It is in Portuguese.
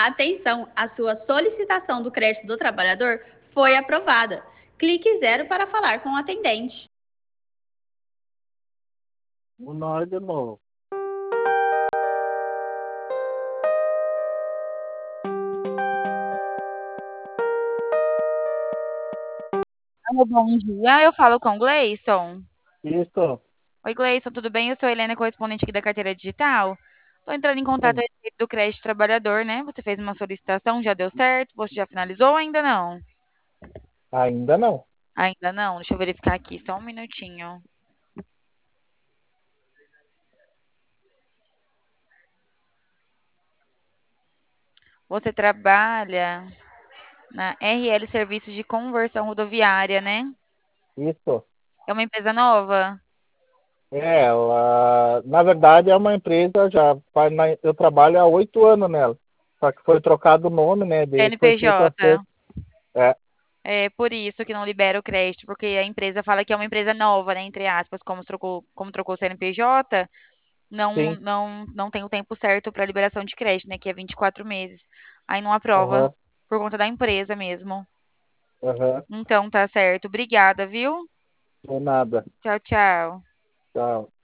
Atenção, a sua solicitação do crédito do trabalhador foi aprovada. Clique zero para falar com o atendente. Nós de novo. Alô, bom dia, eu falo com o Gleison. Isso, Oi, Gleison, tudo bem? Eu sou a Helena, correspondente aqui da carteira digital. Estou entrando em contato a sim. respeito do crédito trabalhador, né? Você fez uma solicitação, já deu certo? Você já finalizou ou ainda não? Ainda não. Ainda não, deixa eu verificar aqui, só um minutinho. Você trabalha na RL Serviços de Conversão Rodoviária, né? Isso. É uma empresa nova? Ela, na verdade, é uma empresa eu trabalho há 8 anos nela. Só que foi trocado o nome, né? Daí foi feito CNPJ. acerto. É, É por isso que não libera o crédito, porque a empresa fala que é uma empresa nova, né? Entre aspas, como trocou o CNPJ, não, sim. não, não tem o tempo certo para liberação de crédito, né? Que é 24 meses. Aí não aprova, Aham, por conta da empresa mesmo. aham. Então tá certo. Obrigada, viu? Não é nada. Tchau, tchau. Tchau.